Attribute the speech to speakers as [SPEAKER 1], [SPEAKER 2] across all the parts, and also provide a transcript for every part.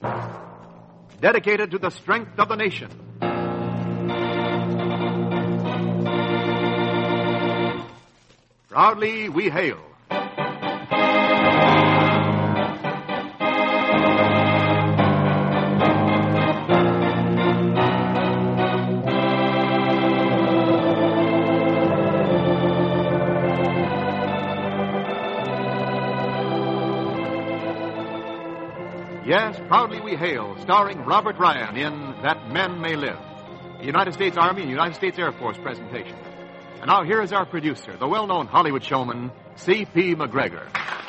[SPEAKER 1] dedicated to the strength of the nation. Proudly we hail. Yes, Proudly We Hail, starring Robert Ryan in That Men May Live, the United States Army and United States Air Force presentation. And now here is our producer, the well-known Hollywood showman, C.P. McGregor.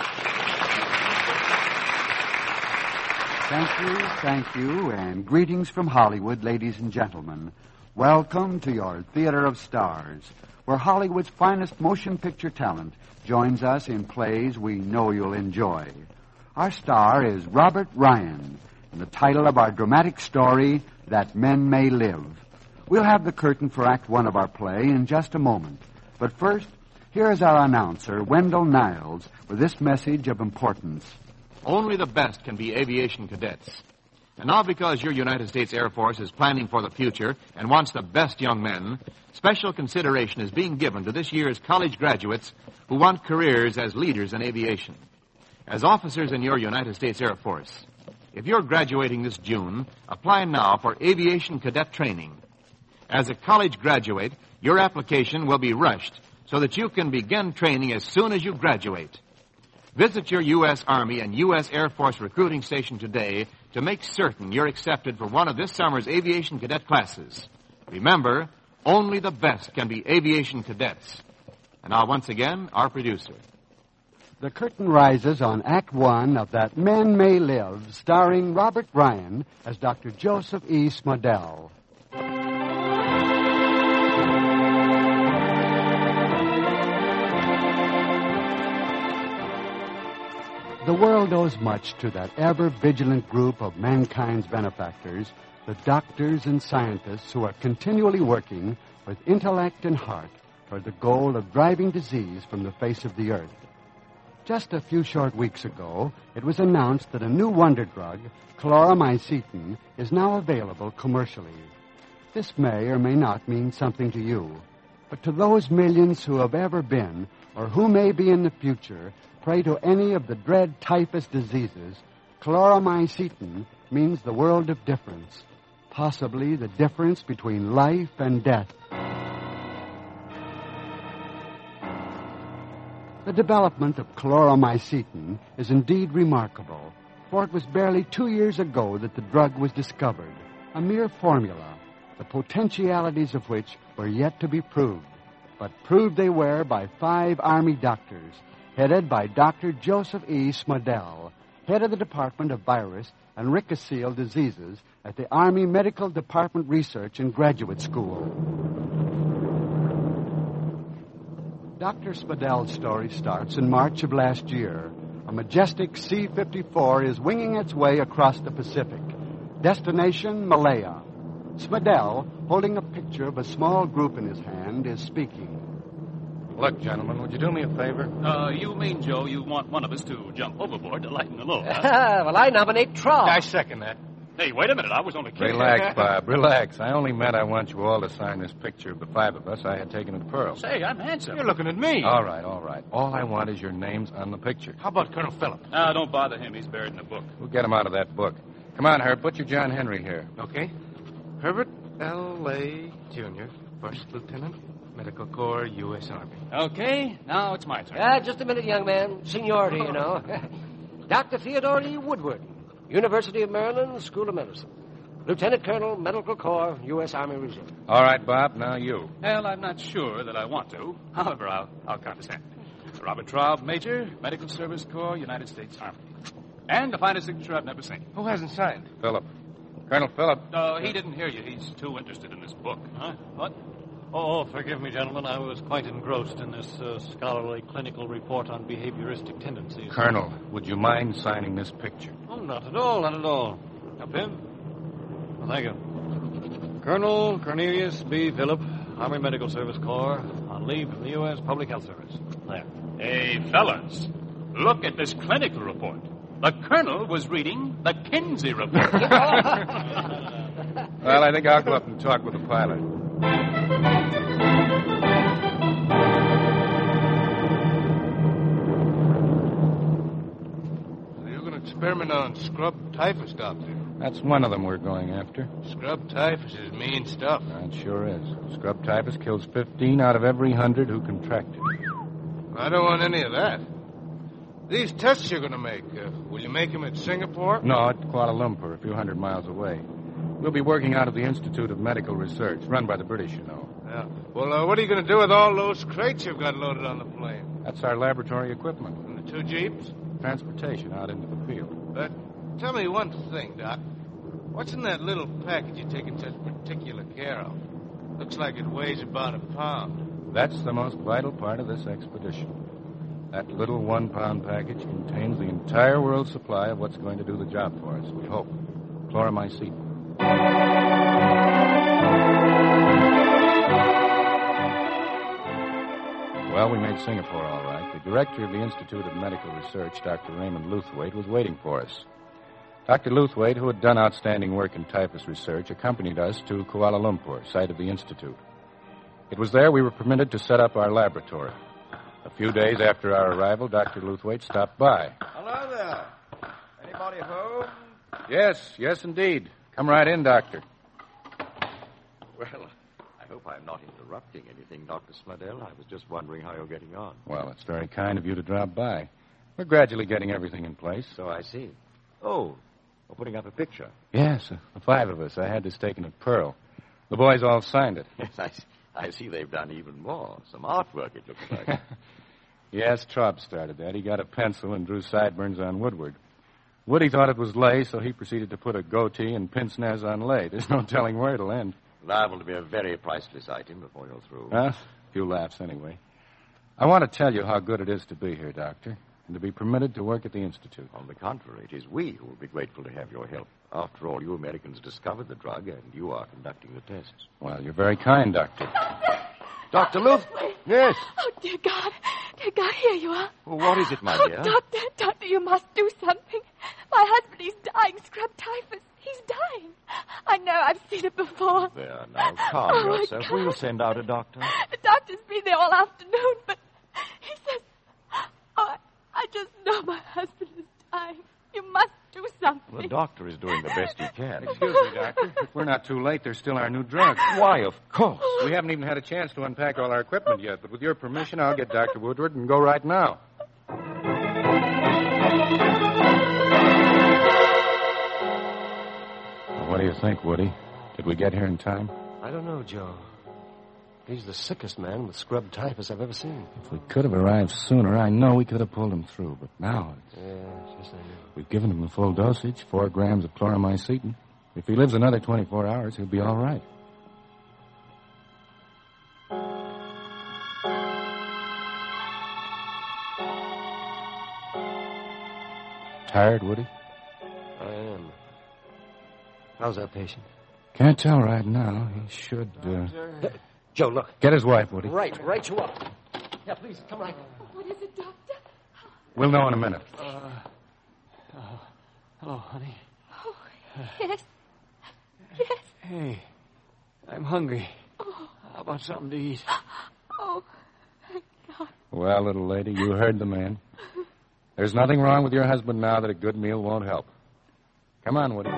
[SPEAKER 2] Thank you, and greetings from Hollywood, ladies and gentlemen. Welcome to your Theater of Stars, where Hollywood's finest motion picture talent joins us in plays we know you'll enjoy. Our star is Robert Ryan, and the title of our dramatic story, That Men May Live. We'll have the curtain for Act One of our play in just a moment. But first, here is our announcer, Wendell Niles, with this message of importance.
[SPEAKER 1] Only the best can be aviation cadets. And now because your United States Air Force is planning for the future and wants the best young men, special consideration is being given to this year's college graduates who want careers as leaders in aviation. As officers in your United States Air Force, if you're graduating this June, apply now for aviation cadet training. As a college graduate, your application will be rushed so that you can begin training as soon as you graduate. Visit your U.S. Army and U.S. Air Force recruiting station today to make certain you're accepted for one of this summer's aviation cadet classes. Remember, only the best can be aviation cadets. And now, once again, our producer.
[SPEAKER 2] The curtain rises on Act One of That Men May Live, starring Robert Ryan as Dr. Joseph E. Smodell. The world owes much to that ever-vigilant group of mankind's benefactors, the doctors and scientists who are continually working with intellect and heart toward the goal of driving disease from the face of the earth. Just a few short weeks ago, it was announced that a new wonder drug, chloramycetin, is now available commercially. This may or may not mean something to you, but to those millions who have ever been, or who may be in the future, prey to any of the dread typhus diseases, chloramycetin means the world of difference, possibly the difference between life and death. The development of chloramycetin is indeed remarkable, for it was barely 2 years ago that the drug was discovered, a mere formula, the potentialities of which were yet to be proved. But proved they were by 5 Army doctors, headed by Dr. Joseph E. Smodell, head of the Department of Virus and Rickettsial Diseases at the Army Medical Department Research and Graduate School. Dr. Smodell's story starts in March of last year. A majestic C-54 is winging its way across the Pacific. Destination, Malaya. Smodell, holding a picture of a small group in his hand, is speaking.
[SPEAKER 3] Look, gentlemen, would you do me a favor?
[SPEAKER 4] You mean, Joe, you want one of us to jump overboard to lighten the load, huh?
[SPEAKER 5] Well, I nominate Traub.
[SPEAKER 3] I second that.
[SPEAKER 4] Hey, wait a minute. I was only kidding.
[SPEAKER 3] Relax, Bob, relax. I only meant I want you all to sign this picture of the 5 of us I had taken at Pearl.
[SPEAKER 4] Say, I'm handsome.
[SPEAKER 3] You're looking at me. All right. All I want is your names on the picture.
[SPEAKER 4] How about Colonel Phillips? Don't bother him. He's buried in the book.
[SPEAKER 3] We'll get him out of that book. Come on, Herb. Put your John Henry here.
[SPEAKER 6] Okay. Herbert L.A. Jr., First Lieutenant, Medical Corps, U.S. Army.
[SPEAKER 4] Okay, now it's my turn.
[SPEAKER 5] Just a minute, young man. Seniority, you know. Dr. Theodore E. Woodward, University of Maryland, School of Medicine. Lieutenant Colonel, Medical Corps, U.S. Army Reserve.
[SPEAKER 3] All right, Bob, now you.
[SPEAKER 4] Well, I'm not sure that I want to. However, I'll condescend. Robert Traub, Major, Medical Service Corps, United States Army. And the finest signature I've never seen.
[SPEAKER 6] Who hasn't signed?
[SPEAKER 3] Phillip. Colonel Phillip.
[SPEAKER 4] He didn't hear you. He's too interested in this book.
[SPEAKER 7] Huh? What? Oh, forgive me, gentlemen. I was quite engrossed in this scholarly clinical report on behavioristic tendencies.
[SPEAKER 3] Colonel, would you mind signing this picture?
[SPEAKER 7] Oh, not at all. Now, Pim? Well, thank you. Colonel Cornelius B. Phillip, Army Medical Service Corps, on leave from the U.S. Public Health Service. There.
[SPEAKER 4] Hey, fellas, look at this clinical report. The colonel was reading the Kinsey report.
[SPEAKER 3] Well, I think I'll go up and talk with the pilot.
[SPEAKER 6] So you're going to experiment on scrub typhus, Doctor.
[SPEAKER 3] That's one of them we're going after.
[SPEAKER 6] Scrub typhus is mean stuff.
[SPEAKER 3] It sure is. Scrub typhus kills 15 out of every 100 who contract it.
[SPEAKER 6] I don't want any of that. These tests you're going to make, will you make them at Singapore?
[SPEAKER 3] No, at Kuala Lumpur, a few hundred miles away. We'll be working out of the Institute of Medical Research, run by the British, you know.
[SPEAKER 6] Yeah. Well, what are you going to do with all those crates you've got loaded on the plane?
[SPEAKER 3] That's our laboratory equipment.
[SPEAKER 6] And the 2 jeeps?
[SPEAKER 3] Transportation out into the field.
[SPEAKER 6] But tell me one thing, Doc. What's in that little package you're taking such particular care of? Looks like it weighs about a pound.
[SPEAKER 3] That's the most vital part of this expedition. That little 1-pound package contains the entire world's supply of what's going to do the job for us, we hope. Chloramycin. Well, we made Singapore all right. The director of the Institute of Medical Research, Dr. Raymond Luthwaite, was waiting for us. Dr. Luthwaite, who had done outstanding work in typhus research, accompanied us to Kuala Lumpur, site of the Institute. It was there we were permitted to set up our laboratory. A few days after our arrival, Dr. Luthwaite stopped by.
[SPEAKER 8] Hello there. Anybody home?
[SPEAKER 3] Yes, indeed. Come right in, Doctor.
[SPEAKER 8] Well, I hope I'm not interrupting anything, Dr. Slidell. I was just wondering how you're getting on.
[SPEAKER 3] Well, it's very kind of you to drop by. We're gradually getting everything in place.
[SPEAKER 8] So I see. Oh, we're putting up a picture.
[SPEAKER 3] Yes, the 5 of us. I had this taken at Pearl. The boys all signed it.
[SPEAKER 8] Yes, I see they've done even more. Some artwork, it looks like.
[SPEAKER 3] Yes, Traub started that. He got a pencil and drew sideburns on Woodward. Woody thought it was lay, so he proceeded to put a goatee and pince-nez on lay. There's no telling where it'll end.
[SPEAKER 8] Liable to be a very priceless item before you're through.
[SPEAKER 3] A few laughs, anyway. I want to tell you how good it is to be here, Doctor, and to be permitted to work at the Institute.
[SPEAKER 8] On the contrary, it is we who will be grateful to have your help. After all, you Americans discovered the drug, and you are conducting the tests.
[SPEAKER 3] Well, you're very kind, Doctor.
[SPEAKER 8] Dr. Luth? Yes.
[SPEAKER 9] Oh, dear God. Dear God, here you are.
[SPEAKER 8] Well, what is it, my dear?
[SPEAKER 9] Doctor, you must do something. My husband, he's dying. Scrub typhus. He's dying. I know, I've seen it before.
[SPEAKER 8] There, now, calm yourself. We'll send out a doctor.
[SPEAKER 9] The doctor's been there all afternoon, but he says... Oh, I just know my husband is dying. You must do something.
[SPEAKER 8] The doctor is doing the best he can.
[SPEAKER 3] Excuse me, Doctor. If we're not too late, there's still our new drug.
[SPEAKER 8] Why, of course.
[SPEAKER 3] We haven't even had a chance to unpack all our equipment yet, but with your permission, I'll get Dr. Woodward and go right now. Well, what do you think, Woody? Did we get here in time?
[SPEAKER 5] I don't know, Joe. He's the sickest man with scrub typhus I've ever seen.
[SPEAKER 3] If we could have arrived sooner, I know we could have pulled him through. But now
[SPEAKER 5] Yes, I know.
[SPEAKER 3] we've given him the full dosage, 4 grams of chloramycin. If he lives another 24 hours, he'll be all right. Tired, Woody?
[SPEAKER 5] I am. How's that patient?
[SPEAKER 3] Can't tell right now. He should,
[SPEAKER 5] Joe, look.
[SPEAKER 3] Get his wife, Woody.
[SPEAKER 5] Right you up. Yeah, please, come right.
[SPEAKER 9] What is it, Doctor?
[SPEAKER 3] We'll know in a minute.
[SPEAKER 10] Hello, honey.
[SPEAKER 9] Oh, yes. Yes.
[SPEAKER 10] Hey, I'm hungry. How about something to eat?
[SPEAKER 9] Oh, thank God.
[SPEAKER 3] Well, little lady, you heard the man. There's nothing wrong with your husband now that a good meal won't help. Come on, Woody.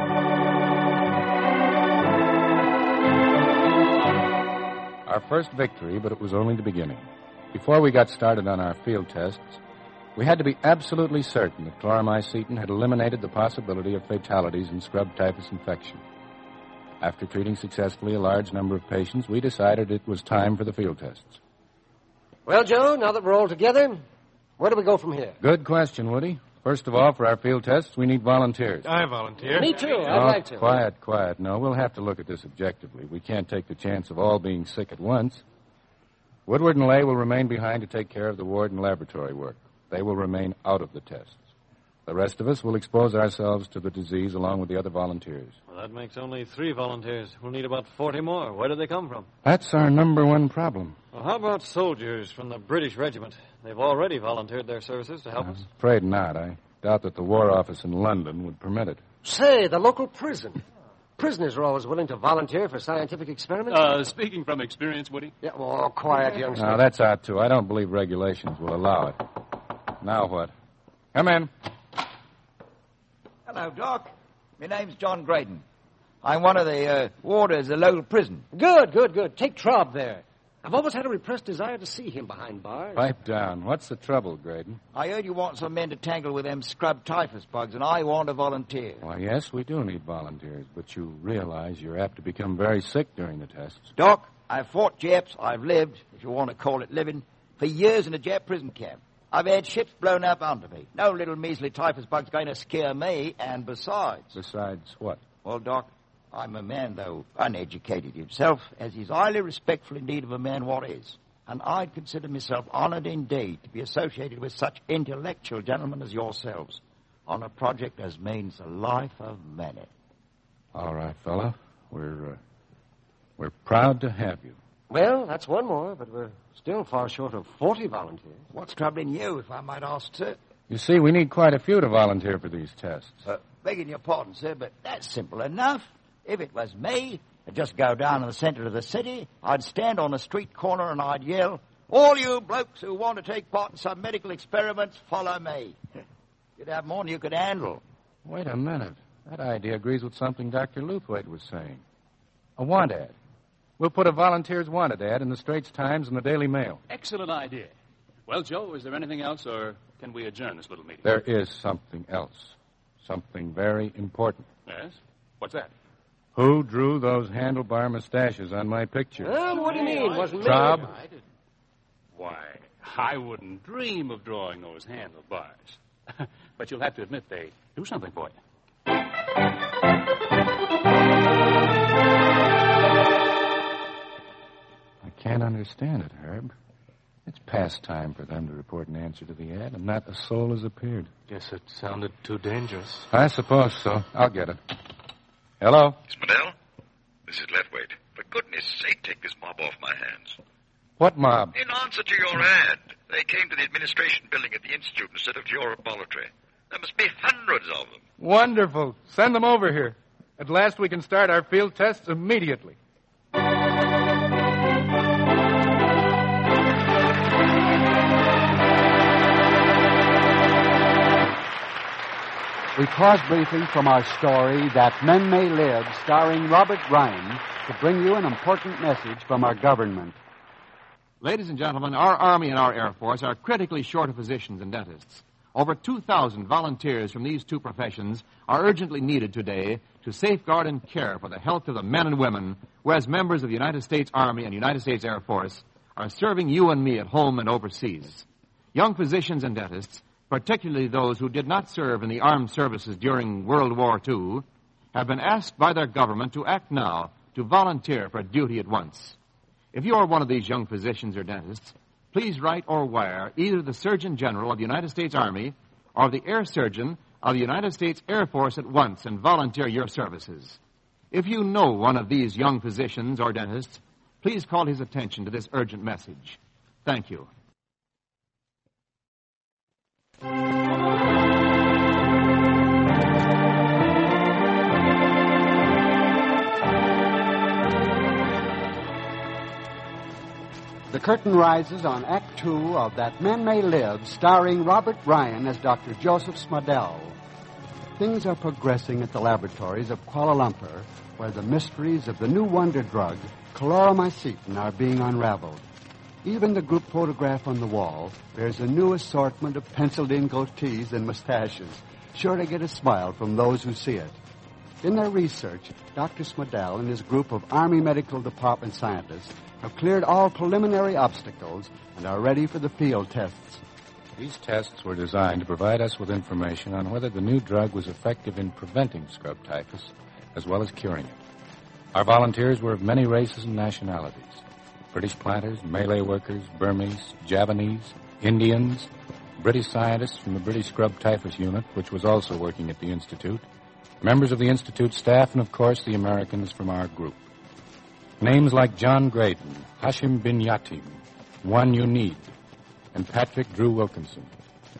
[SPEAKER 3] Our first victory, but it was only the beginning. Before we got started on our field tests, we had to be absolutely certain that chloramycin had eliminated the possibility of fatalities in scrub typhus infection. After treating successfully a large number of patients, we decided it was time for the field tests.
[SPEAKER 5] Well, Joe, now that we're all together, where do we go from here?
[SPEAKER 3] Good question, Woody. First of all, for our field tests, we need volunteers.
[SPEAKER 6] I volunteer.
[SPEAKER 5] Me too. I'd like to.
[SPEAKER 3] Quiet. No, we'll have to look at this objectively. We can't take the chance of all being sick at once. Woodward and Lay will remain behind to take care of the ward and laboratory work. They will remain out of the tests. The rest of us will expose ourselves to the disease along with the other volunteers.
[SPEAKER 7] Well, that makes only 3 volunteers. We'll need about 40 more. Where do they come from?
[SPEAKER 3] That's our number one problem.
[SPEAKER 7] Well, how about soldiers from the British regiment? They've already volunteered their services to help us.
[SPEAKER 3] Afraid not. I Doubt that the War Office in London would permit it.
[SPEAKER 5] Say, the local prison. Prisoners are always willing to volunteer for scientific experiments.
[SPEAKER 4] Speaking from experience, Woody.
[SPEAKER 5] Yeah, well, quiet, youngster.
[SPEAKER 3] Now, that's out, too. I don't believe regulations will allow it. Now what? Come in.
[SPEAKER 11] Hello, Doc. My name's John Graydon. I'm one of the warders of the local prison.
[SPEAKER 5] Good. Take Traub there. I've always had a repressed desire to see him behind bars.
[SPEAKER 3] Pipe down. What's the trouble, Graydon?
[SPEAKER 11] I heard you want some men to tangle with them scrub typhus bugs, and I want a volunteer.
[SPEAKER 3] Why, yes, we do need volunteers, but you realize you're apt to become very sick during the tests.
[SPEAKER 11] Doc, I've fought Japs. I've lived, if you want to call it living, for years in a Jap prison camp. I've had ships blown up under me. No little measly typhus bug's going to scare me, and besides...
[SPEAKER 3] Besides what?
[SPEAKER 11] Well, Doc, I'm a man, though uneducated himself, as he's highly respectful indeed of a man what is. And I'd consider myself honoured indeed to be associated with such intellectual gentlemen as yourselves on a project as means the life of many.
[SPEAKER 3] All right, fella. We're proud to have you.
[SPEAKER 5] Well, that's one more, but we're still far short of 40 volunteers.
[SPEAKER 11] What's troubling you, if I might ask, sir?
[SPEAKER 3] You see, we need quite a few to volunteer for these tests.
[SPEAKER 11] Begging your pardon, sir, but that's simple enough. If it was me, I'd just go down in the center of the city, I'd stand on a street corner and I'd yell, "All you blokes who want to take part in some medical experiments, follow me." You'd have more than you could handle.
[SPEAKER 3] Wait a minute. That idea agrees with something Dr. Luthwaite was saying. A want ad. We'll put a volunteers wanted ad in the Straits Times and the Daily Mail.
[SPEAKER 4] Excellent idea. Well, Joe, is there anything else, or can we adjourn this little meeting?
[SPEAKER 3] There is something else. Something very important.
[SPEAKER 4] Yes? What's that?
[SPEAKER 3] Who drew those handlebar mustaches on my picture?
[SPEAKER 5] What do you mean? Wasn't me?
[SPEAKER 3] Traub?
[SPEAKER 4] Why, I wouldn't dream of drawing those handlebars. But you'll have to admit they do something for you.
[SPEAKER 3] I can't understand it, Herb. It's past time for them to report an answer to the ad, and not a soul has appeared.
[SPEAKER 10] Guess it sounded too dangerous.
[SPEAKER 3] I suppose so. I'll get it. Hello?
[SPEAKER 12] Smadell? This is Lethwaite. For goodness sake, take this mob off my hands.
[SPEAKER 3] What mob?
[SPEAKER 12] In answer to your ad, they came to the administration building at the Institute instead of to your laboratory. There must be hundreds of them.
[SPEAKER 3] Wonderful. Send them over here. At last we can start our field tests immediately.
[SPEAKER 2] We pause briefly from our story, That Men May Live, starring Robert Ryan, to bring you an important message from our government.
[SPEAKER 1] Ladies and gentlemen, our Army and our Air Force are critically short of physicians and dentists. Over 2,000 volunteers from these two professions are urgently needed today to safeguard and care for the health of the men and women who, as members of the United States Army and United States Air Force, are serving you and me at home and overseas. Young physicians and dentists, particularly those who did not serve in the armed services during World War II, have been asked by their government to act now to volunteer for duty at once. If you are one of these young physicians or dentists, please write or wire either the Surgeon General of the United States Army or the Air Surgeon of the United States Air Force at once and volunteer your services. If you know one of these young physicians or dentists, please call his attention to this urgent message. Thank you.
[SPEAKER 2] The curtain rises on Act Two of That Men May Live, starring Robert Ryan as Dr. Joseph Smadell. Things are progressing at the laboratories of Kuala Lumpur, where the mysteries of the new wonder drug, chloramycetin, are being unraveled. Even the group photograph on the wall bears a new assortment of penciled-in goatees and mustaches, sure to get a smile from those who see it. In their research, Dr. Smadell and his group of Army Medical Department scientists have cleared all preliminary obstacles and are ready for the field tests.
[SPEAKER 3] These tests were designed to provide us with information on whether the new drug was effective in preventing scrub typhus as well as curing it. Our volunteers were of many races and nationalities. British planters, Malay workers, Burmese, Javanese, Indians, British scientists from the British Scrub Typhus Unit, which was also working at the Institute, members of the Institute staff, and, of course, the Americans from our group. Names like John Graydon, Hashim bin Yatim, Juan Unid, and Patrick Drew Wilkinson.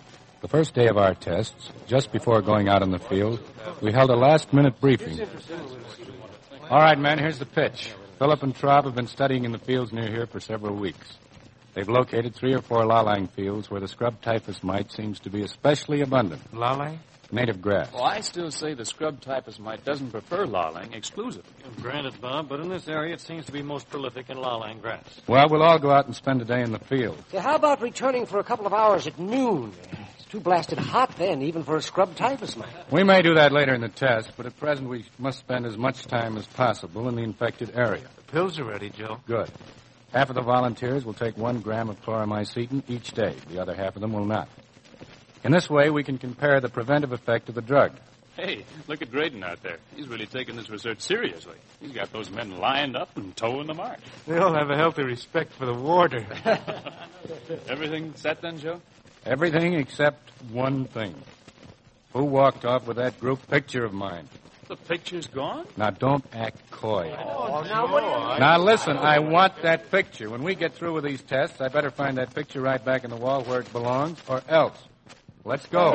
[SPEAKER 3] The first day of our tests, just before going out in the field, we held a last-minute briefing. All right, men, here's the pitch. Philip and Traub have been studying in the fields near here for several weeks. They've located 3 or 4 lallang fields where the scrub typhus mite seems to be especially abundant.
[SPEAKER 6] Lallang?
[SPEAKER 3] Native grass.
[SPEAKER 4] Well, I still say the scrub typhus mite doesn't prefer lallang exclusively.
[SPEAKER 7] Granted, Bob, but in this area it seems to be most prolific in lallang grass.
[SPEAKER 3] Well, we'll all go out and spend a day in the field.
[SPEAKER 5] So how about returning for a couple of hours at noon? It's too blasted hot then, even for a scrub typhus mite.
[SPEAKER 3] We may do that later in the test, but at present we must spend as much time as possible in the infected area.
[SPEAKER 6] The pills are ready, Joe.
[SPEAKER 3] Good. Half of the volunteers will take 1 gram of chloramycetin each day. The other half of them will not. In this way, we can compare the preventive effect of the drug.
[SPEAKER 4] Hey, look at Graydon out there. He's really taking this research seriously. He's got those men lined up and towing the march.
[SPEAKER 6] They all have a healthy respect for the warder.
[SPEAKER 4] Everything set then, Joe?
[SPEAKER 3] Everything except one thing. Who walked off with that group picture of mine?
[SPEAKER 4] The picture's gone?
[SPEAKER 3] Now, don't act coy.
[SPEAKER 6] Now,
[SPEAKER 3] listen, I want that picture. When we get through with these tests, I better find that picture right back in the wall where it belongs, or else. Let's go.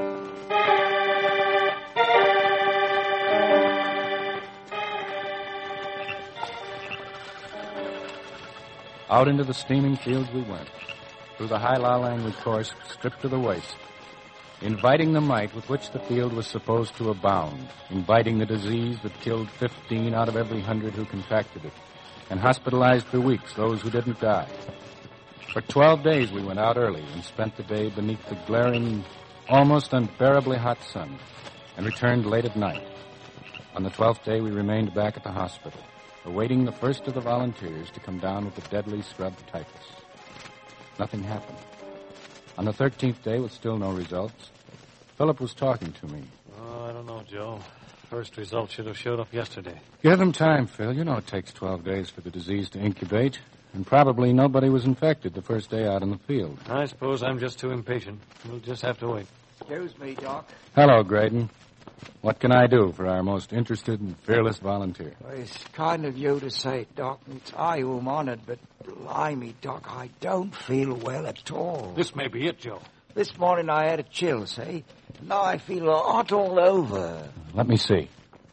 [SPEAKER 3] Out into the steaming fields we went, through the high lallang we coursed, stripped to the waist, inviting the mite with which the field was supposed to abound, inviting the disease that killed 15 out of every 100 who contracted it, and hospitalized for weeks those who didn't die. For 12 days we went out early and spent the day beneath the glaring, almost unbearably hot sun, and returned late at night. On the 12th day we remained back at the hospital, awaiting the first of the volunteers to come down with the deadly scrub typhus. Nothing happened. On the 13th day, with still no results, Philip was talking to me.
[SPEAKER 7] Oh, I don't know, Joe. First result should have showed up yesterday.
[SPEAKER 3] Give them time, Phil. You know it takes 12 days for the disease to incubate. And probably nobody was infected the first day out in the field.
[SPEAKER 7] I suppose I'm just too impatient. We'll just have to wait.
[SPEAKER 11] Excuse me, Doc.
[SPEAKER 3] Hello, Graydon. What can I do for our most interested and fearless volunteer?
[SPEAKER 11] Well, it's kind of you to say it, Doc. It's I who am honored, but blimey, Doc, I don't feel well at all.
[SPEAKER 7] This may be it, Joe.
[SPEAKER 11] This morning I had a chill, see? Now I feel hot all over.
[SPEAKER 3] Let me see.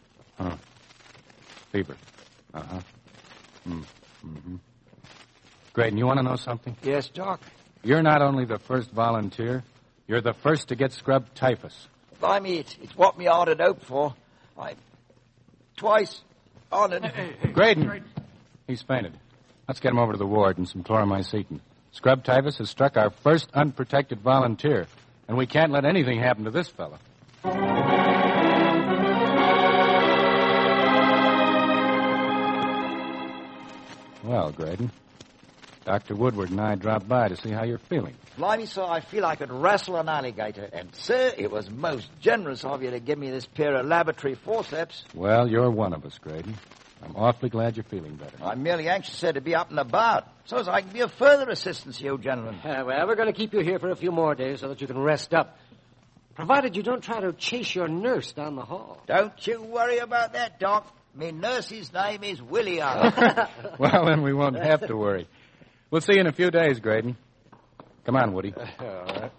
[SPEAKER 3] Fever. Uh-huh. Mm-hmm. Graydon, you want to know something?
[SPEAKER 11] Yes, Doc.
[SPEAKER 3] You're not only the first volunteer, you're the first to get scrub typhus.
[SPEAKER 11] Blimey, it's what me heart had hoped for. I twice honored.
[SPEAKER 3] Hey. Graydon! He's fainted. Let's get him over to the ward and some chloramycetin. Scrub typhus has struck our first unprotected volunteer, and we can't let anything happen to this fellow. Well, Graydon, Dr. Woodward and I dropped by to see how you're feeling.
[SPEAKER 11] Blimey, sir, I feel I could wrestle an alligator. And, sir, it was most generous of you to give me this pair of laboratory forceps.
[SPEAKER 3] Well, you're one of us, Graydon. I'm awfully glad you're feeling better.
[SPEAKER 11] I'm merely anxious, sir, to be up and about, so as I can be of further assistance to you, gentlemen.
[SPEAKER 5] Well, we're going to keep you here for a few more days so that you can rest up. Provided you don't try to chase your nurse down the hall.
[SPEAKER 11] Don't you worry about that, Doc. Me nurse's name is William.
[SPEAKER 3] Well, then we won't have to worry. We'll see you in a few days, Graydon. Come on, Woody.
[SPEAKER 5] All right.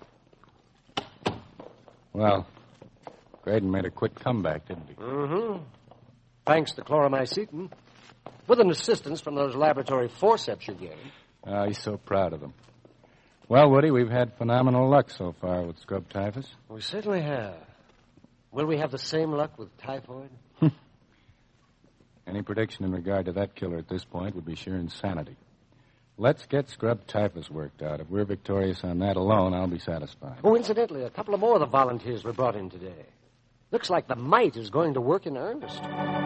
[SPEAKER 3] Well, Graydon made a quick comeback, didn't he?
[SPEAKER 5] Mm-hmm. Thanks to chloramycetin. With an assistance from those laboratory forceps you gave.
[SPEAKER 3] He's so proud of them. Well, Woody, we've had phenomenal luck so far with scrub typhus.
[SPEAKER 5] We certainly have. Will we have the same luck with typhoid?
[SPEAKER 3] Any prediction in regard to that killer at this point would be sheer insanity. Let's get scrub typhus worked out. If we're victorious on that alone, I'll be satisfied.
[SPEAKER 5] Oh, incidentally, a couple of more of the volunteers were brought in today. Looks like the mite is going to work in earnest.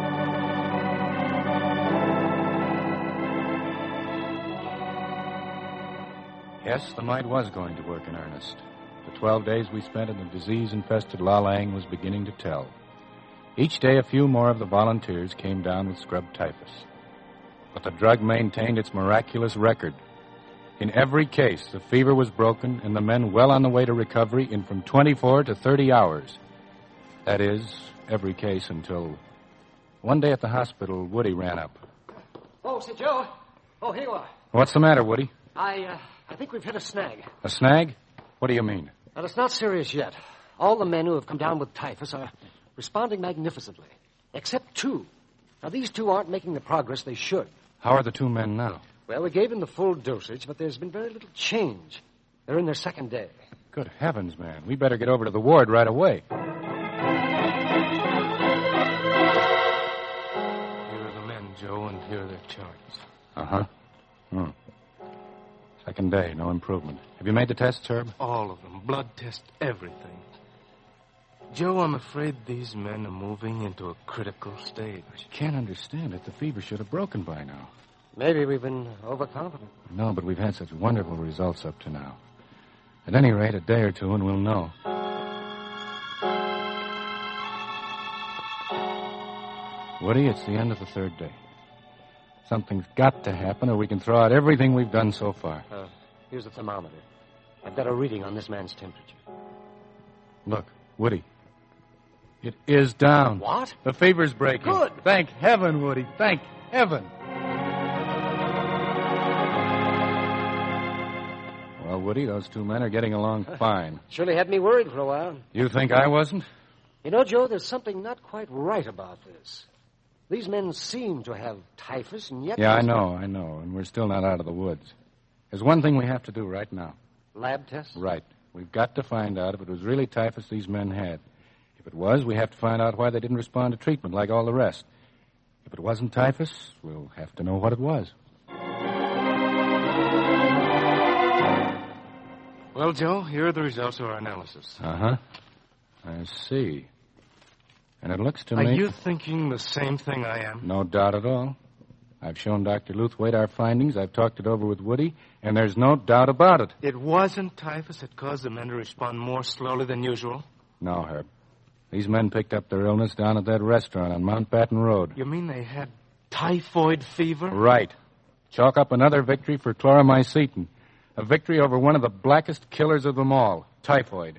[SPEAKER 3] Yes, the mite was going to work in earnest. The 12 days we spent in the disease-infested Lallang was beginning to tell. Each day, a few more of the volunteers came down with scrub typhus. But the drug maintained its miraculous record. In every case, the fever was broken and the men well on the way to recovery in from 24 to 30 hours. That is, every case until one day at the hospital, Woody ran up.
[SPEAKER 5] Oh, Sir Joe. Oh, here you are.
[SPEAKER 3] What's the matter, Woody?
[SPEAKER 5] I think we've hit a snag.
[SPEAKER 3] A snag? What do you mean?
[SPEAKER 5] But it's not serious yet. All the men who have come down with typhus are responding magnificently, except 2. Now, these 2 aren't making the progress they should.
[SPEAKER 3] How are the 2 men now?
[SPEAKER 5] Well, we gave them the full dosage, but there's been very little change. They're in their 2nd day.
[SPEAKER 3] Good heavens, man. We better get over to the ward right away.
[SPEAKER 6] Here are the men, Joe, and here are their charts.
[SPEAKER 3] Uh-huh. 2nd day, no improvement. Have you made the tests, Herb?
[SPEAKER 6] All of them. Blood test, everything. Joe, I'm afraid these men are moving into a critical stage.
[SPEAKER 3] I can't understand it. The fever should have broken by now.
[SPEAKER 5] Maybe we've been overconfident.
[SPEAKER 3] No, but we've had such wonderful results up to now. At any rate, a day or 2 and we'll know. Woody, it's the end of the 3rd day. Something's got to happen or we can throw out everything we've done so far.
[SPEAKER 5] Here's the thermometer. I've got a reading on this man's temperature.
[SPEAKER 3] Look, Woody. It is down.
[SPEAKER 5] What?
[SPEAKER 3] The fever's breaking.
[SPEAKER 5] Good.
[SPEAKER 3] Thank heaven, Woody. Thank heaven. Well, Woody, those 2 men are getting along fine.
[SPEAKER 5] Surely had me worried for a while.
[SPEAKER 3] You think I wasn't?
[SPEAKER 5] You know, Joe, there's something not quite right about this. These men seem to have typhus, and yet...
[SPEAKER 3] Yeah, I know, and we're still not out of the woods. There's one thing we have to do right now.
[SPEAKER 5] Lab tests?
[SPEAKER 3] Right. We've got to find out if it was really typhus these men had. If it was, we have to find out why they didn't respond to treatment like all the rest. If it wasn't typhus, we'll have to know what it was.
[SPEAKER 6] Well, Joe, here are the results of our analysis.
[SPEAKER 3] Uh-huh. I see. And it looks to me...
[SPEAKER 6] Are you thinking the same thing I am?
[SPEAKER 3] No doubt at all. I've shown Dr. Luthwaite our findings. I've talked it over with Woody, and there's no doubt about it.
[SPEAKER 6] It wasn't typhus that caused the men to respond more slowly than usual?
[SPEAKER 3] No, Herb. These men picked up their illness down at that restaurant on Mountbatten Road.
[SPEAKER 6] You mean they had typhoid fever?
[SPEAKER 3] Right. Chalk up another victory for chloramycetin. A victory over one of the blackest killers of them all, typhoid.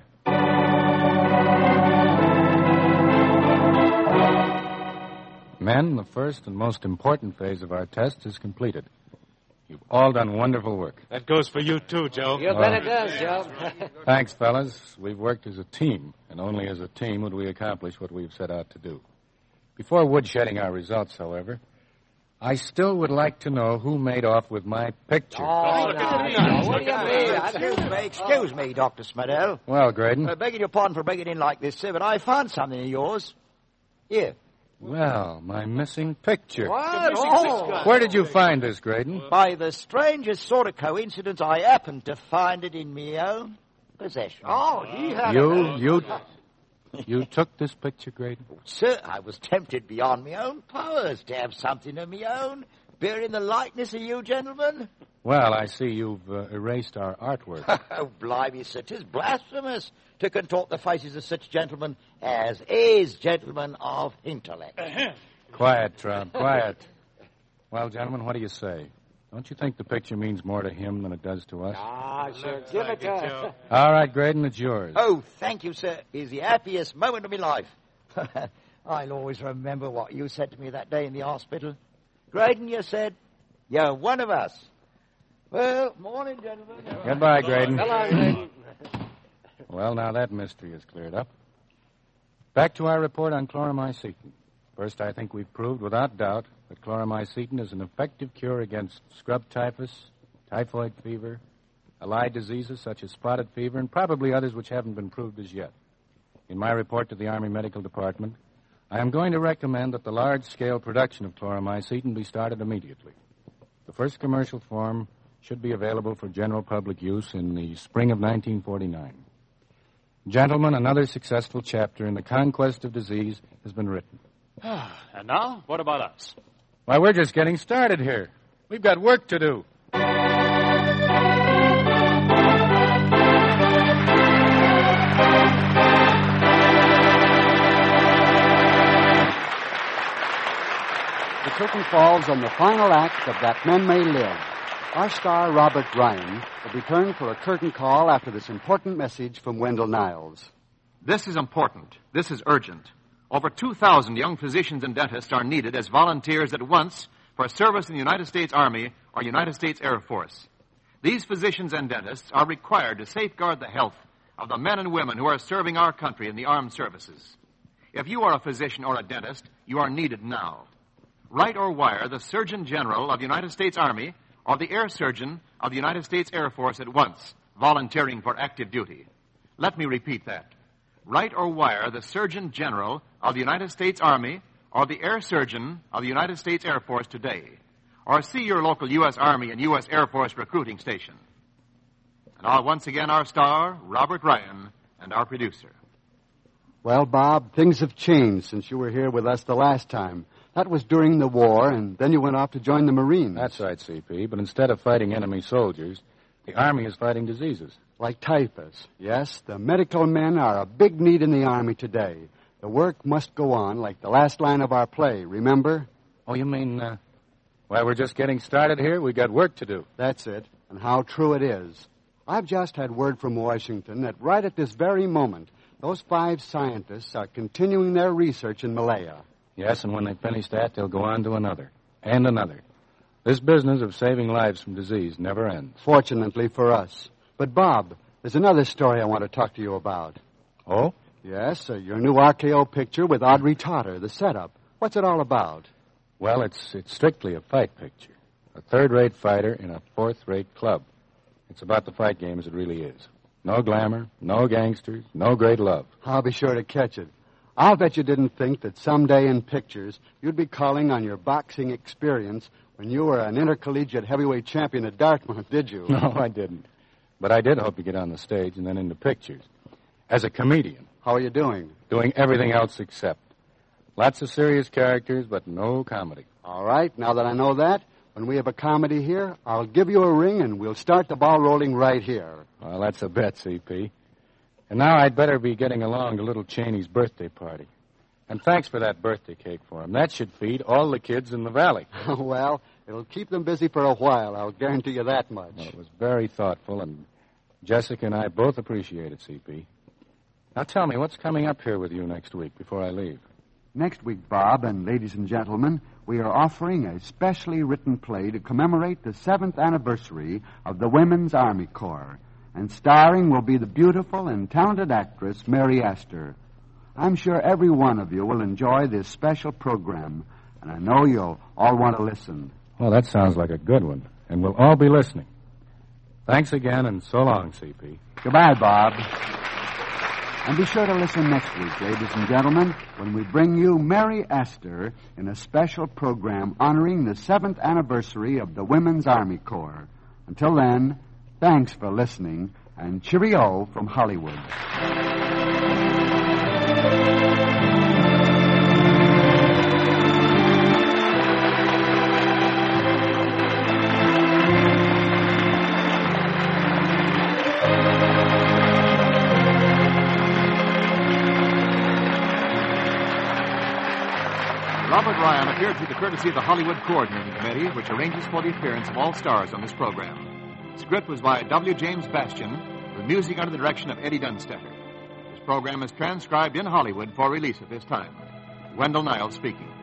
[SPEAKER 3] Men, the first and most important phase of our test is completed. You've all done wonderful work.
[SPEAKER 6] That goes for you, too, Joe.
[SPEAKER 5] You bet it does, Joe.
[SPEAKER 3] Thanks, fellas. We've worked as a team, and only as a team would we accomplish what we've set out to do. Before woodshedding our results, however, I still would like to know who made off with my picture.
[SPEAKER 11] Oh, no. What do you mean? Excuse me, Dr. Smedell.
[SPEAKER 3] Well, Graydon.
[SPEAKER 11] Begging your pardon for breaking in like this, sir, but I found something of yours. Here.
[SPEAKER 3] Well, my missing picture.
[SPEAKER 11] What? Oh.
[SPEAKER 3] Where did you find this, Graydon?
[SPEAKER 11] By the strangest sort of coincidence, I happened to find it in my own possession.
[SPEAKER 5] Oh, he had
[SPEAKER 3] You took this picture, Graydon?
[SPEAKER 11] Sir, I was tempted beyond my own powers to have something of my own, bearing the likeness of you gentlemen.
[SPEAKER 3] Well, I see you've erased our artwork.
[SPEAKER 11] Oh, blimey, sir, 'tis blasphemous to contort the faces of such gentlemen as is gentlemen of intellect.
[SPEAKER 3] Quiet, Traub, quiet. Well, gentlemen, what do you say? Don't you think the picture means more to him than it does to us?
[SPEAKER 5] Ah, sure. Give it to us.
[SPEAKER 3] All right, Graydon, it's yours.
[SPEAKER 11] Oh, thank you, sir. It's the happiest moment of my life. I'll always remember what you said to me that day in the hospital. Graydon, you said, you're one of us. Well, morning, gentlemen.
[SPEAKER 3] Goodbye, Graydon.
[SPEAKER 5] Hello, Graydon.
[SPEAKER 3] Well, now that mystery is cleared up. Back to our report on chloramycetin. First, I think we've proved without doubt that chloramycetin is an effective cure against scrub typhus, typhoid fever, allied diseases such as spotted fever, and probably others which haven't been proved as yet. In my report to the Army Medical Department, I am going to recommend that the large-scale production of chloramycetin be started immediately. The first commercial form should be available for general public use in the spring of 1949. Gentlemen, another successful chapter in the conquest of disease has been written.
[SPEAKER 4] And now, what about us?
[SPEAKER 3] Why, we're just getting started here. We've got work to do.
[SPEAKER 2] The curtain falls on the final act of That Men May Live. Our star, Robert Ryan, will return for a curtain call after this important message from Wendell Niles.
[SPEAKER 1] This is important. This is urgent. Over 2,000 young physicians and dentists are needed as volunteers at once for service in the United States Army or United States Air Force. These physicians and dentists are required to safeguard the health of the men and women who are serving our country in the armed services. If you are a physician or a dentist, you are needed now. Write or wire the Surgeon General of the United States Army or the Air Surgeon of the United States Air Force at once, volunteering for active duty. Let me repeat that. Write or wire the Surgeon General of the United States Army or the Air Surgeon of the United States Air Force today, or see your local U.S. Army and U.S. Air Force recruiting station. And now, once again, our star, Robert Ryan, and our producer.
[SPEAKER 2] Well, Bob, things have changed since you were here with us the last time. That was during the war, and then you went off to join the Marines.
[SPEAKER 3] That's right, CP. But instead of fighting enemy soldiers, the Army is fighting diseases.
[SPEAKER 2] Like typhus. Yes, the medical men are a big need in the Army today. The work must go on like the last line of our play, remember?
[SPEAKER 3] Oh, you mean, while we're just getting started here, we got work to do.
[SPEAKER 2] That's it, and how true it is. I've just had word from Washington that right at this very moment, those 5 scientists are continuing their research in Malaya.
[SPEAKER 3] Yes, and when they finish that, they'll go on to another, and another. This business of saving lives from disease never ends.
[SPEAKER 2] Fortunately for us. But, Bob, there's another story I want to talk to you about.
[SPEAKER 3] Oh?
[SPEAKER 2] Yes, your new RKO picture with Audrey Totter, the setup. What's it all about?
[SPEAKER 3] Well, it's strictly a fight picture. A third-rate fighter in a fourth-rate club. It's about the fight game as it really is. No glamour, no gangsters, no great love.
[SPEAKER 2] I'll be sure to catch it. I'll bet you didn't think that someday in pictures you'd be calling on your boxing experience when you were an intercollegiate heavyweight champion at Dartmouth, did you?
[SPEAKER 3] No, I didn't. But I did hope to get on the stage and then into pictures. As a comedian.
[SPEAKER 2] How are you doing?
[SPEAKER 3] Doing everything else except. Lots of serious characters, but no comedy.
[SPEAKER 2] All right, now that I know that, when we have a comedy here, I'll give you a ring and we'll start the ball rolling right here.
[SPEAKER 3] Well, that's a bet, CP. And now I'd better be getting along to little Cheney's birthday party. And thanks for that birthday cake for him. That should feed all the kids in the valley.
[SPEAKER 2] Well, it'll keep them busy for a while, I'll guarantee you that much.
[SPEAKER 3] Well, it was very thoughtful, and Jessica and I both appreciate it, CP. Now tell me, what's coming up here with you next week before I leave?
[SPEAKER 2] Next week, Bob, and ladies and gentlemen, we are offering a specially written play to commemorate the 7th anniversary of the Women's Army Corps. And starring will be the beautiful and talented actress Mary Astor. I'm sure every one of you will enjoy this special program, and I know you'll all want to listen.
[SPEAKER 3] Well, that sounds like a good one, and we'll all be listening. Thanks again, and so long, CP.
[SPEAKER 2] Goodbye, Bob. And be sure to listen next week, ladies and gentlemen, when we bring you Mary Astor in a special program honoring the 7th anniversary of the Women's Army Corps. Until then, thanks for listening, and cheerio from Hollywood.
[SPEAKER 1] Robert Ryan appeared through the courtesy of the Hollywood Coordinating Committee, which arranges for the appearance of all stars on this program. Script was by W. James Bastian, with music under the direction of Eddie Dunstetter. This program is transcribed in Hollywood for release at this time. Wendell Niles speaking.